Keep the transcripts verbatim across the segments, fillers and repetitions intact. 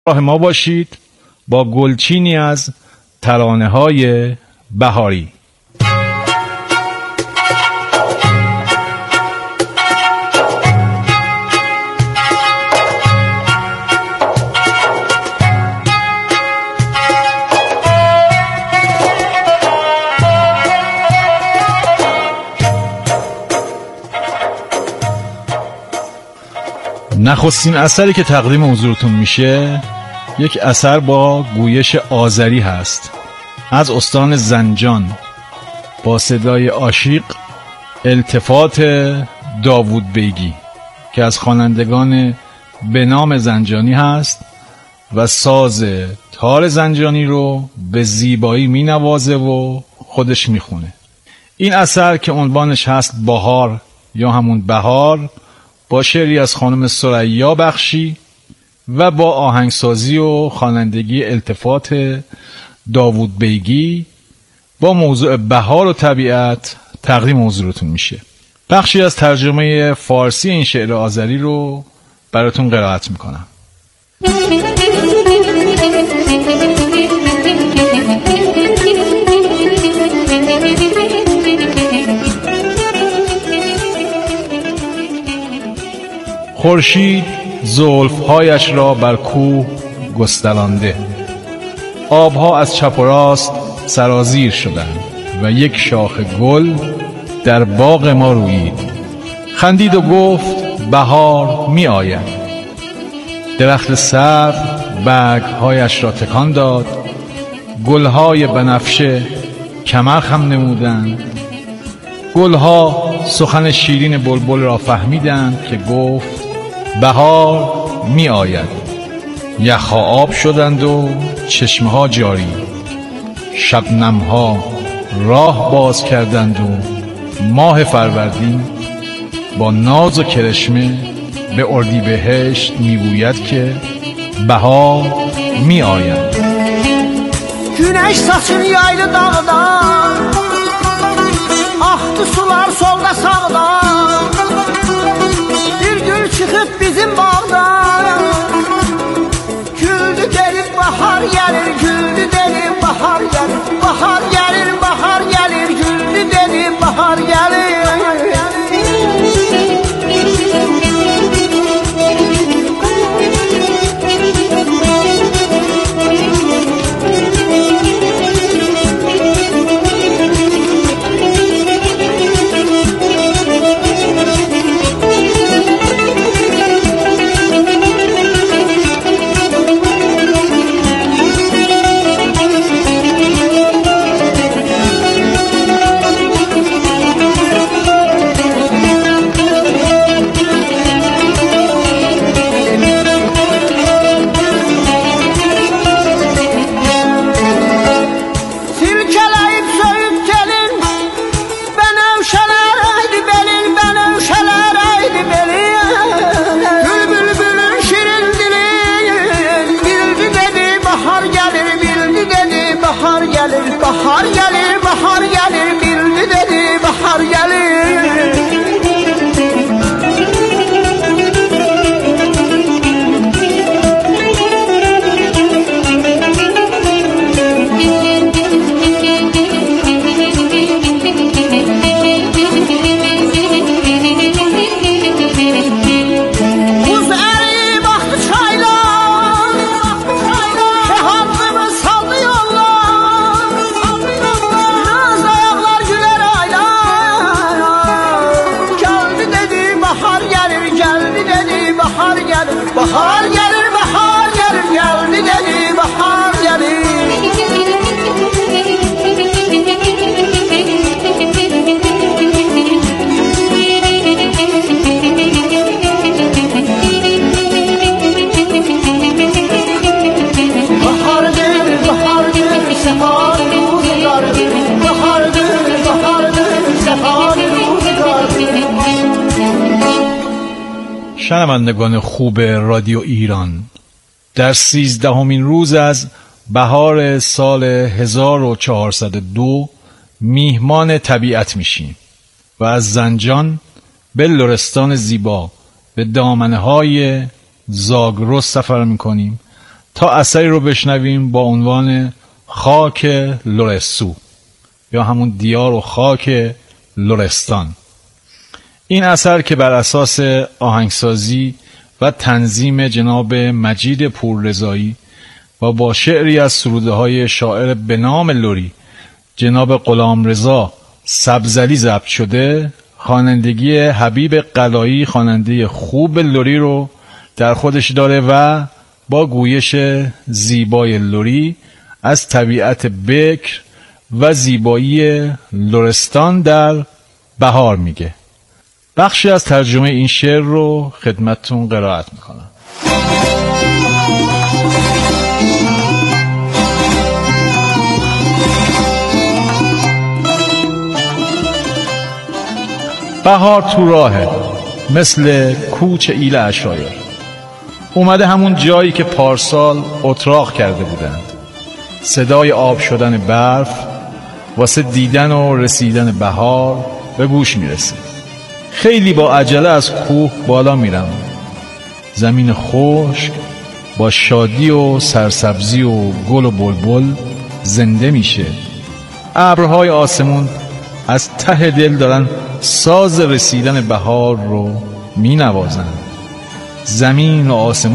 راه ما باشید با گلچینی از ترانه‌های بهاری. نخستین اثری که تقدیم حضورتون میشه یک اثر با گویش آذری هست از استان زنجان با صدای عاشق، التفات داوود بیگی که از خوانندگان به نام زنجانی هست و ساز تار زنجانی رو به زیبایی مینوازه و خودش میخونه. این اثر که عنوانش هست بهار یا همون بهار با شعری از خانم ثریا بخشی و با آهنگسازی و خوانندگی التفات داوود بیگی با موضوع بهار و طبیعت تقدیم حضورتون میشه. بخشی از ترجمه فارسی این شعر آذری رو براتون قرائت میکنم. خورشید زلفهایش را بر کوه گسترانده، آبها از چپ و راست سرازیر شدند و یک شاخ گل در باغ ما رویید. خندید و گفت بهار می آید. درخت سرو برگهایش را تکان داد، گلهای بنفشه کمر خم نمودند. گلها سخن شیرین بلبل را فهمیدند که گفت بهار می آید. یخها آب شدند و چشمه ها جاری، شبنم ها راه باز کردند و ماه فروردین با ناز و کرشمه به اردیبهشت میگوید که بهار می آید. Güneş saçını yaylı dağdan, aktı sular solda sağda. Bir gül çıkıp bizim bağdan, güldü derim bahar gelir, güldü derim bahar gelir. Bahar gelir, bahar gelir, güldü derim bahar gelir. Bahar gelir, bahar gelir, bildi dedi bahar gelir. Bahar gelir, bahar gelir, geldi dedi bahar gelir. Bahardır, bahardır, sefadır rüzgarı. Bahardır, bahardır, sefadır rüzgarı. شنوندگان خوب رادیو ایران، در سیزدهمین روز از بهار سال هزار و چهارصد و دو میهمان طبیعت میشیم و از زنجان به لرستان زیبا به دامنه های زاگرس سفر میکنیم تا اثری رو بشنویم با عنوان خاک لرستو یا همون دیار و خاک لرستان. این اثر که بر اساس آهنگسازی و تنظیم جناب مجید پوررضایی و با شعری از سروده های شاعر به نام لری جناب غلامرضا سبزلی ضبط شده، خوانندگی حبیب قلایی خواننده خوب لری رو در خودش داره و با گویش زیبای لری از طبیعت بکر و زیبایی لرستان در بهار میگه. بخشی از ترجمه این شعر رو خدمتتون قرائت میکنم. بهار تو راهه مثل کوچ ایل اشایر، اومده همون جایی که پارسال اتراق کرده بودند. صدای آب شدن برف واسه دیدن و رسیدن بهار به گوش میرسه. خیلی با عجله از کوه بالا میرم. زمین خشک با شادی و سرسبزی و گل و بلبل زنده میشه. ابرهای آسمون از ته دل دارن ساز رسیدن بهار رو مینوازن. زمین و آسمون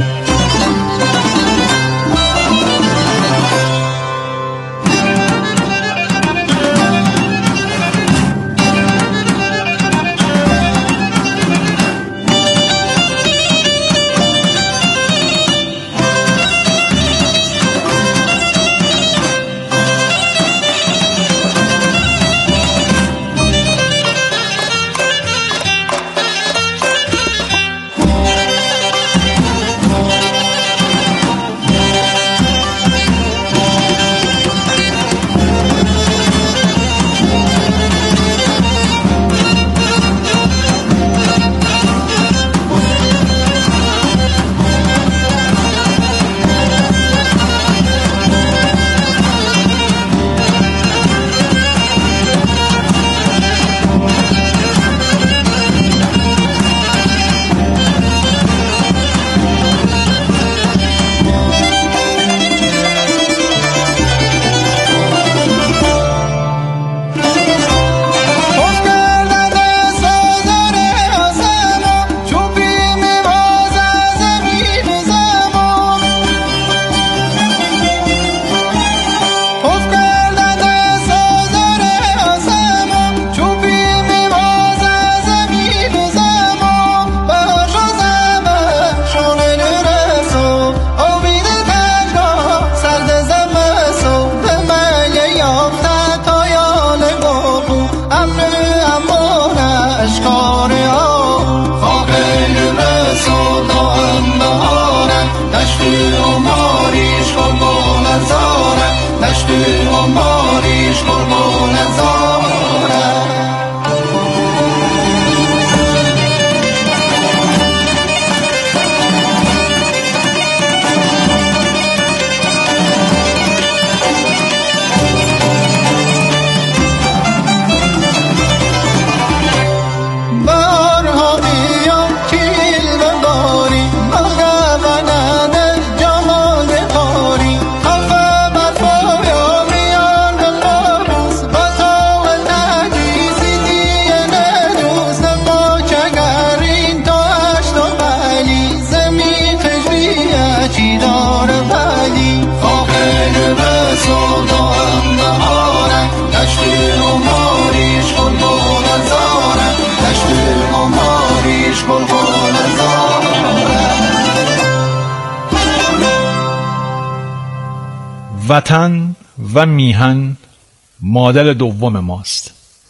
وطن و میهن مادر دوم ماست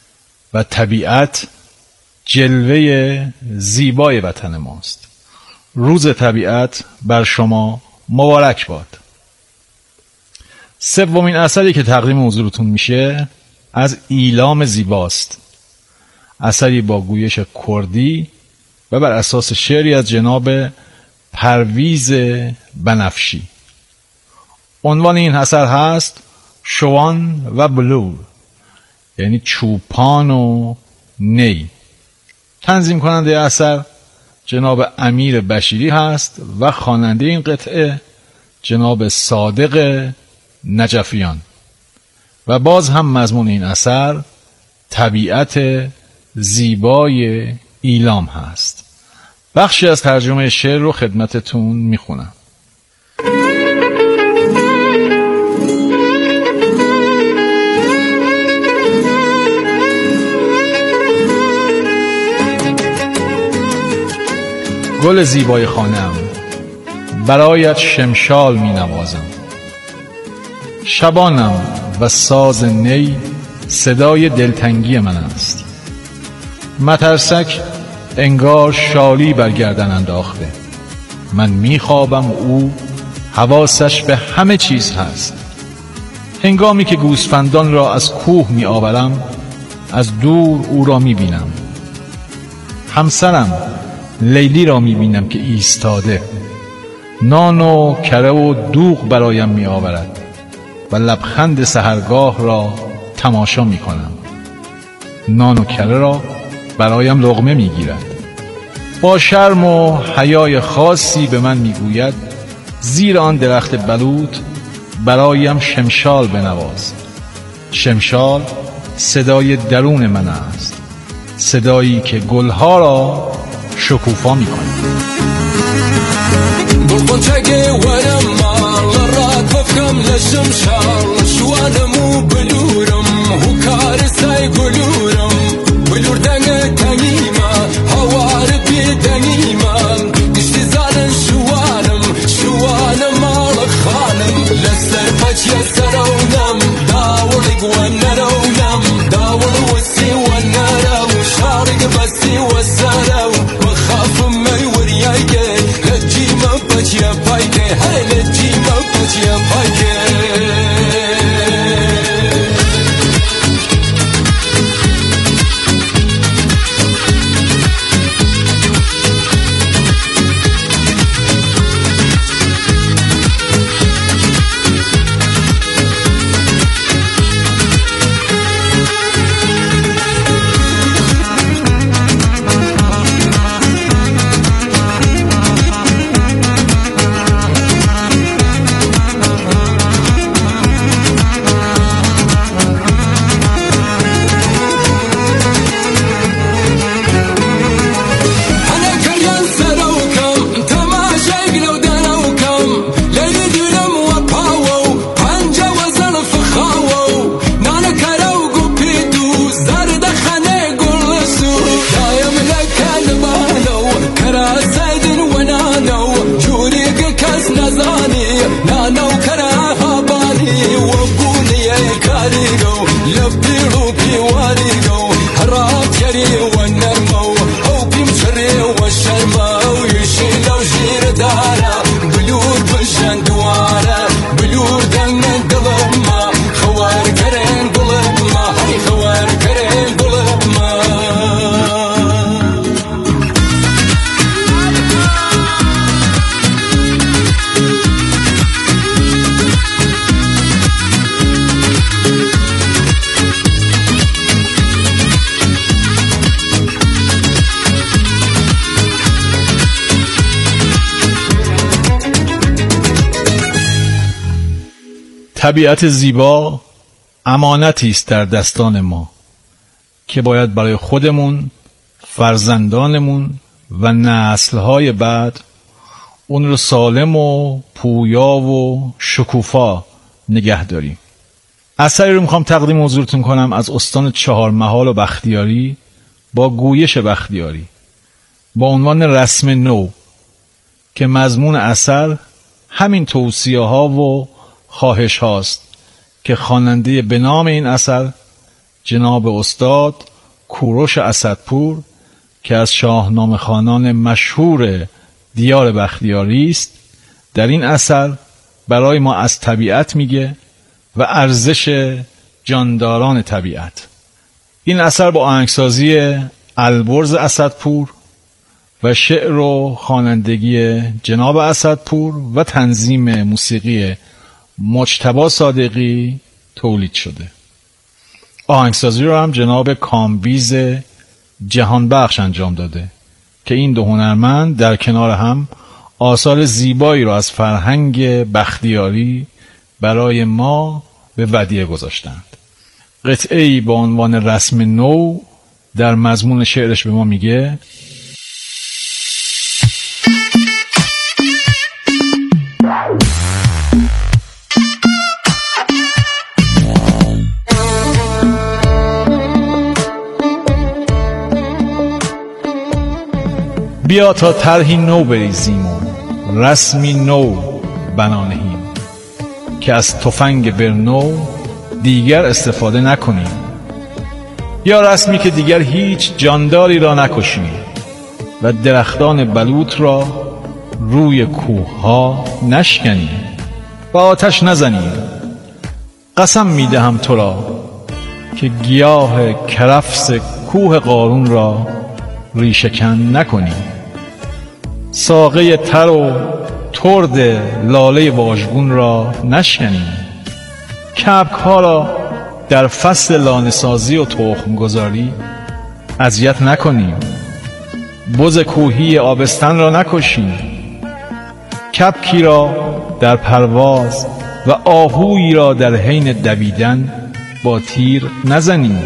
و طبیعت جلوه زیبای وطن ماست. روز طبیعت بر شما مبارک باد. سومین اثری که تقدیم حضورتون میشه از ایلام زیباست، اثری با گویش کردی و بر اساس شعری از جناب پرویز بنفشی. عنوان این اثر هست شوان و بلور، یعنی چوپان و نی. تنظیم کننده اثر جناب امیر بشیری هست و خواننده این قطعه جناب صادق نجفیان. و باز هم مضمون این اثر طبیعت زیبای ایلام هست. بخشی از ترجمه شعر رو خدمتتون میخونم. گل زیبای خانم، برایت شمشال می نوازم. شبانم و ساز نی صدای دلتنگی من است. مترسک انگار شالی بر گردن انداخته. من می خوابم، او حواسش به همه چیز هست. هنگامی که گوسفندان را از کوه می آورم، از دور او را می بینم. همسرم لیلی را می بینم که ایستاده، نان و کره و دوغ برایم می آورد و لبخند سحرگاه را تماشا می کنم. نان و کره را برایم لقمه می گیرد. با شرم و حیای خاصی به من می گوید زیر آن درخت بلوط برایم شمشال بنواز. شمشال صدای درون من است، صدایی که گلها را شکوفا می کنه. بالقنتاقي وانا مال الراد بفكم للشمشال شوانم وبلورم وكارساي قلورم بلور دنگ تنيمة هوار بي تنيمة دشتي زالن شوانم شوانم مال خانم لسر فاج يسرونم داولق ونرونم داول وسي ونرو شارق بسي وسرو بخاف مي وريايك Let's hey, let's team up, let's طبیعت زیبا امانتی است در دستان ما که باید برای خودمون، فرزندانمون و نسل‌های بعد اون رو سالم و پویا و شکوفا نگه داریم. اثری رو میخوام تقدیم حضورتون کنم از استان چهارمحال و بختیاری با گویش بختیاری با عنوان رسم نو که مضمون اثر همین توصیه ها و خواهش هاست که خواننده به نام این اثر جناب استاد کوروش اسدپور که از شاهنامه خوانان مشهور دیار بختیاری است در این اثر برای ما از طبیعت میگه و ارزش جانداران طبیعت. این اثر با آهنگسازی البرز اسدپور و شعر و خوانندگی جناب اسدپور و تنظیم موسیقی مجتبی صادقی تولید شده. آهنگسازی رو هم جناب کامبیز جهانبخش انجام داده که این دو هنرمند در کنار هم آثار زیبایی را از فرهنگ بختیاری برای ما به ودیعه گذاشتند. قطعه‌ای با عنوان رسم نو در مضمون شعرش به ما میگه: بیا تا طرحی نو بریزیم و رسمی نو بنا نهیم، که از تفنگ برنو دیگر استفاده نکنیم. یا رسمی که دیگر هیچ جانداری را نکشیم و درختان بلوط را روی کوه ها نشکنیم و آتش نزنیم. قسم میدهم تو را که گیاه کرفس کوه قارون را ریشه‌کن نکنیم. ساقه تر و ترد لاله واژگون را نشکنیم. کبک ها را در فصل لانه‌سازی و تخم گذاری اذیت نکنیم. بز کوهی آبستن را نکشیم. کبکی را در پرواز و آهویی را در حین دویدن با تیر نزنیم.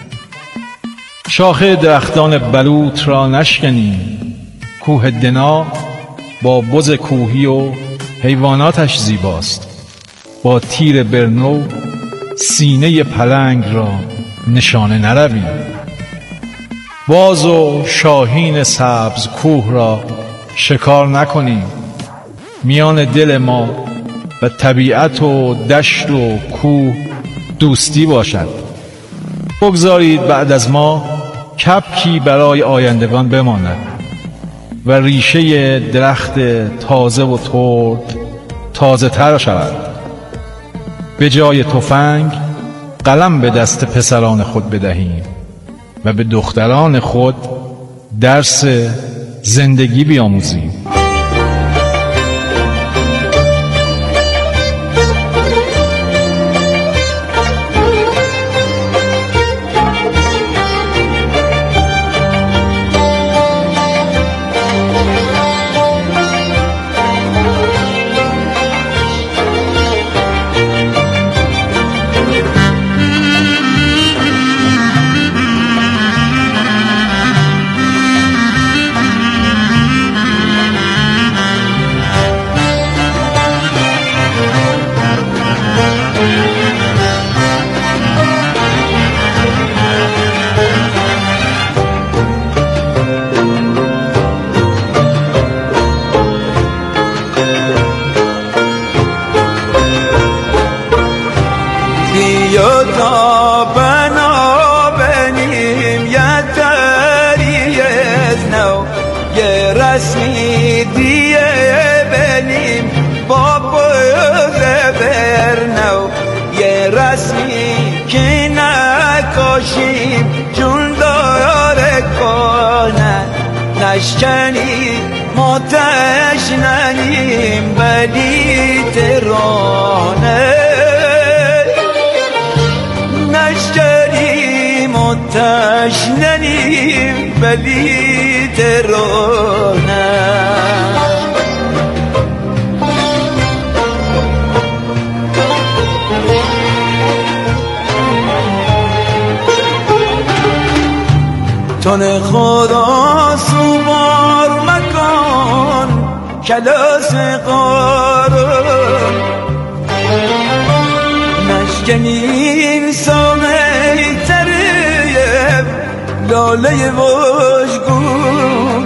شاخه درختان بلوط را نشکنیم. کوه دنا با بز کوهی و حیواناتش زیباست. با تیر برنو سینه پلنگ را نشانه نرویم. باز و شاهین سبز کوه را شکار نکنیم. میان دل ما و طبیعت و دشت و کوه دوستی باشد. بگذارید بعد از ما کبکی برای آیندگان بماند و ریشه درخت تازه و ترد تازه تر شود. به جای تفنگ قلم به دست پسران خود بدهیم و به دختران خود درس زندگی بیاموزیم. بیا تا بنا بنیم یه تری از نو، یه رسمی دیه بنیم با بوز برنو، یه رسمی که نکاشیم جون داره کنن، نشکنی ماتش ننیم ولی ترانه، تشننیم ولی ترانه. تن خدا سوار مکان کلاس قارون، نشکنین سامه لاله واژگون،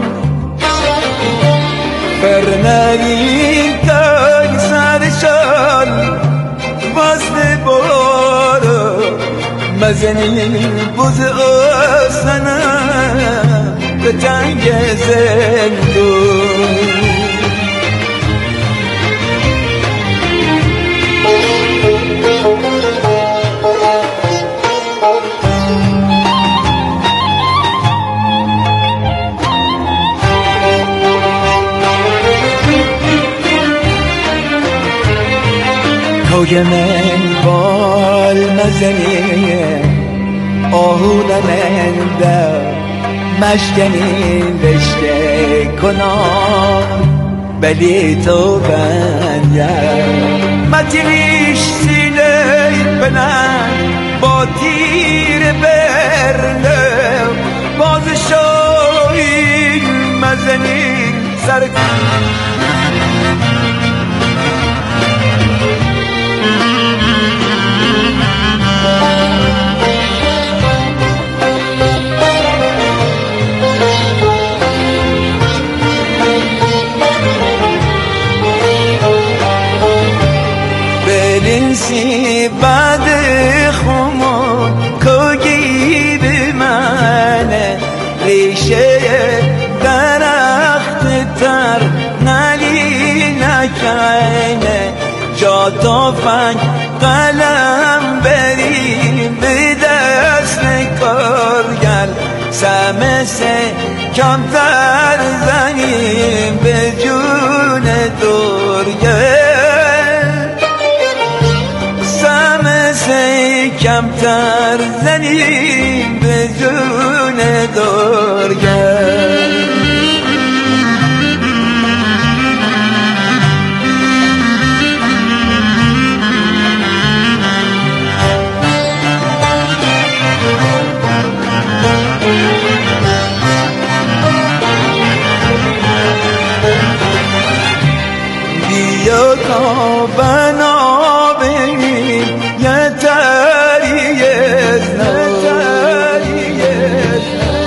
فرنگین تای سرشان وزن بارا، مزنین بز آسنه به تنگ زندون. کوی من بال مزنی آهون من در مشکنی رشته کنان، ولی تو بنیم متیش سینه بلند با تیر برله بازشایی مزنی سر بلنسی بعد خمون کوگی به منه ریشه درخت تر نلی نکنه جا توفنگ قلم بریم به دست کارگل سمسه کمتر زنیم به جون دورگل سمسه کمتر زنیم به جون دورگل بیا تا بنا بینیم یه تریز نتریز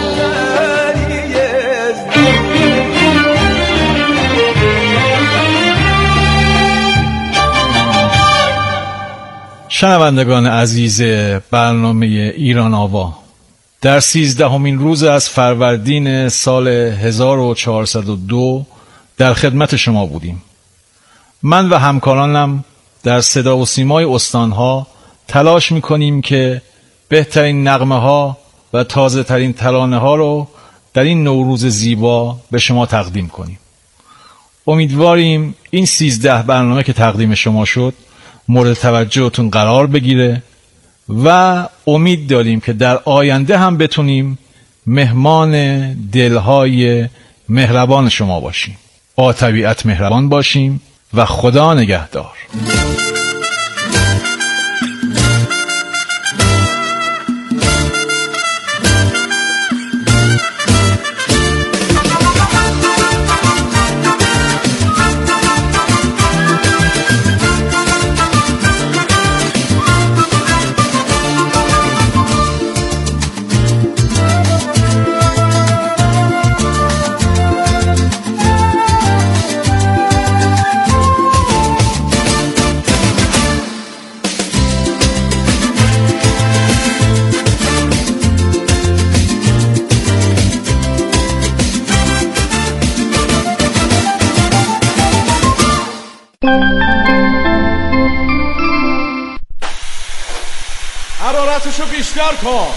نتریز شنوندگان عزیز برنامه ایران آوا، در سیزدهمین روز از فروردین سال هزار و چهارصد و دو در خدمت شما بودیم. من و همکارانم در صدا و سیمای استانها تلاش میکنیم که بهترین نغمه ها و تازه ترین ترانه ها رو در این نوروز زیبا به شما تقدیم کنیم. امیدواریم این سیزده برنامه که تقدیم شما شد مورد توجهتون قرار بگیره و امید داریم که در آینده هم بتونیم مهمان دلهای مهربان شما باشیم. با طبیعت مهربان باشیم و خدا نگهدار. حرارتشو بیشتر کن،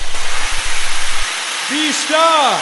بیشتر.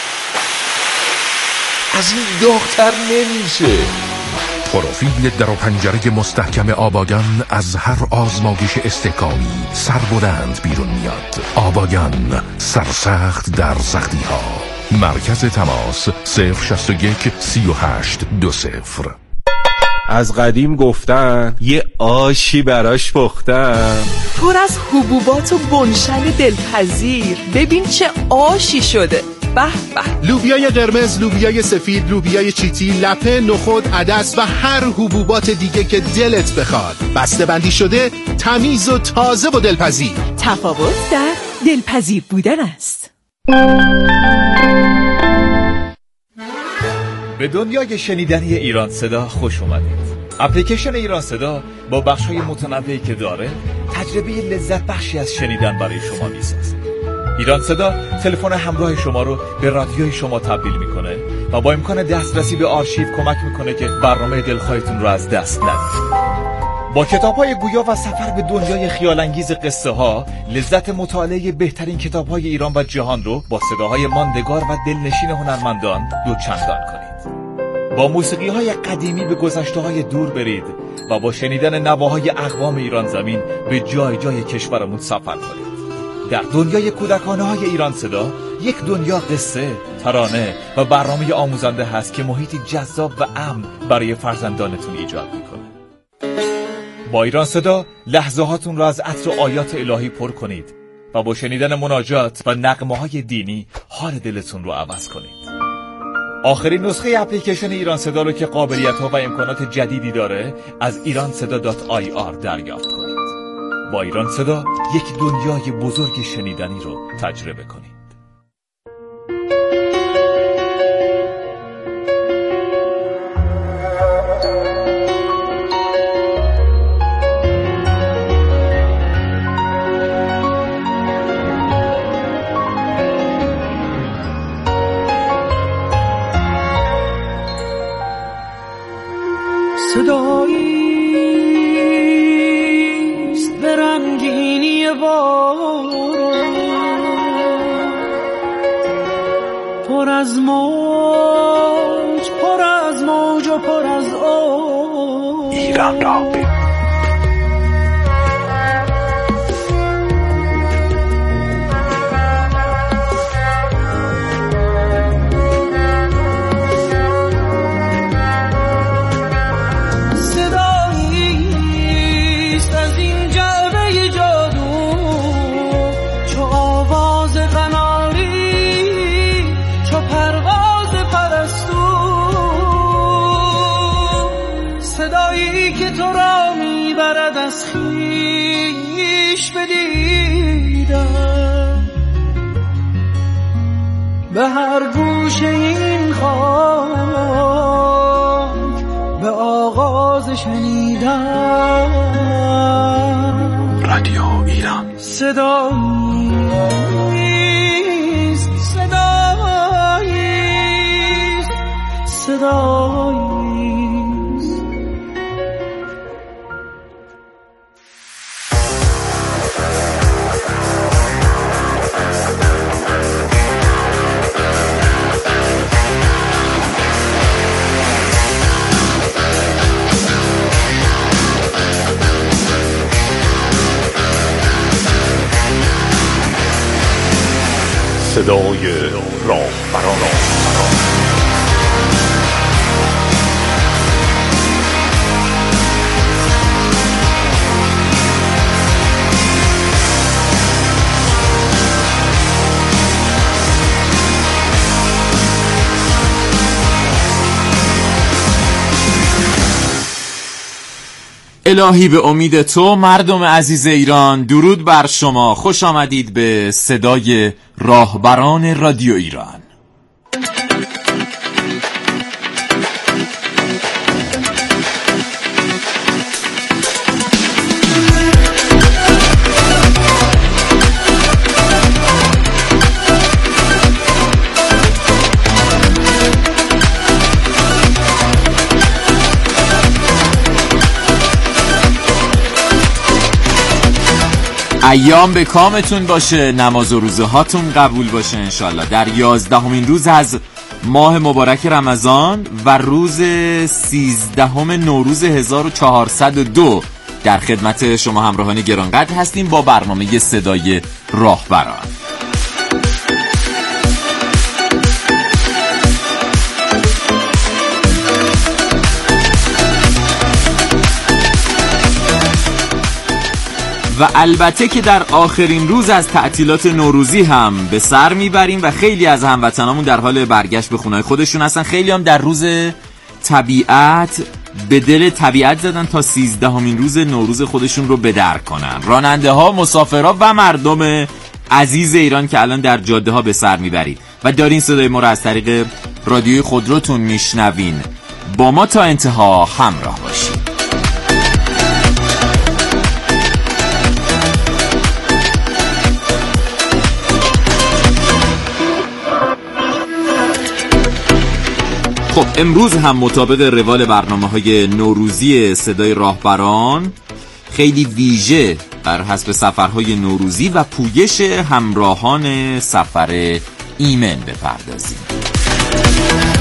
از این داغ‌تر نمیشه. پروفیل در و پنجره مستحکم آباگان از هر آزمایش استحکامی سربلند بیرون میاد. آباگان، سرسخت در سختی ها. مرکز تماس صفر شصت و یک سی و هشت دو صفر. از قدیم گفتن یه آشی براش پختن، پر از حبوبات و بنشل دلپذیر. ببین چه آشی شده. به به. لوبیای قرمز، لوبیای سفید، لوبیای چیتی، لپه، نخود، عدس و هر حبوبات دیگه که دلت بخواد. بسته بندی شده، تمیز و تازه و دلپذیر. تفاوت در دلپذیر بودن است. به دنیای شنیدنی ایران صدا خوش اومدید. اپلیکیشن ایران صدا با بخش‌های متنوعی که داره تجربه لذت بخشی از شنیدن برای شما میسازه. ایران صدا تلفن همراه شما رو به رادیوی شما تبدیل میکنه و با امکان دسترسی به آرشیو کمک میکنه که برنامه دلخواهتون رو از دست ندید. با کتاب‌های گویا و سفر به دنیای خیال‌انگیز قصه ها، لذت مطالعه بهترین کتاب‌های ایران و جهان رو با صداهای ماندگار و دلنشین هنرمندان دوچندان کنید. با موسیقی‌های قدیمی به گذشته‌های دور برید و با شنیدن نواهای اقوام ایران زمین به جای جای کشورمون سفر کنید. در دنیای کودکانه‌های ایران صدا یک دنیا قصه، ترانه و برنامه آموزنده هست که محیطی جذاب و امن برای فرزندانتون ایجاد میکنه. با ایران صدا لحظه هاتون را از عطر و آیات الهی پر کنید و با شنیدن مناجات و نغمه های دینی حال دلتون رو عوض کنید. آخرین نسخه اپلیکیشن ایران صدا رو که قابلیت ها و امکانات جدیدی داره از ایران صدا دات آی آر دریافت کنید. با ایران صدا یک دنیای بزرگ شنیدنی رو تجربه کنید. صداییست به رنگینی باران، پر از موج پر از موج و پر از آب. ایران را ببین. از خویش بدیدم، به هر گوشه این خاک به آغاز شنیدم. رادیو ایران صداییست، صداییست، صداییست. صدای راهبران. الهی به امید تو مردم عزیز ایران، درود بر شما. خوش آمدید به صدای راهبران رادیو ایران. ایام به کامتون باشه، نماز و روزه هاتون قبول باشه انشالله. در یازدهمین روز از ماه مبارک رمضان و روز سیزدهم نوروز هزار و چهارصد و دو در خدمت شما همراهان گرانقدر هستیم با برنامه صدای راهبران. و البته که در آخرین روز از تعطیلات نوروزی هم به سر میبریم و خیلی از هموطنامون در حال برگشت به خونه‌های خودشون هستن. خیلی هم در روز طبیعت به دل طبیعت زدن تا سیزدهمین روز نوروز خودشون رو به در کنن. راننده ها، مسافرها و مردم عزیز ایران که الان در جاده ها به سر میبرید و دارین صدای ما رو از طریق رادیوی خودروتون میشنوین، با ما تا انتها همراه باشید. خب امروز هم مطابق روال برنامه‌های نوروزی صدای راهبران خیلی ویژه بر حسب سفرهای نوروزی و پویش همراهان سفر ایمن بپردازیم.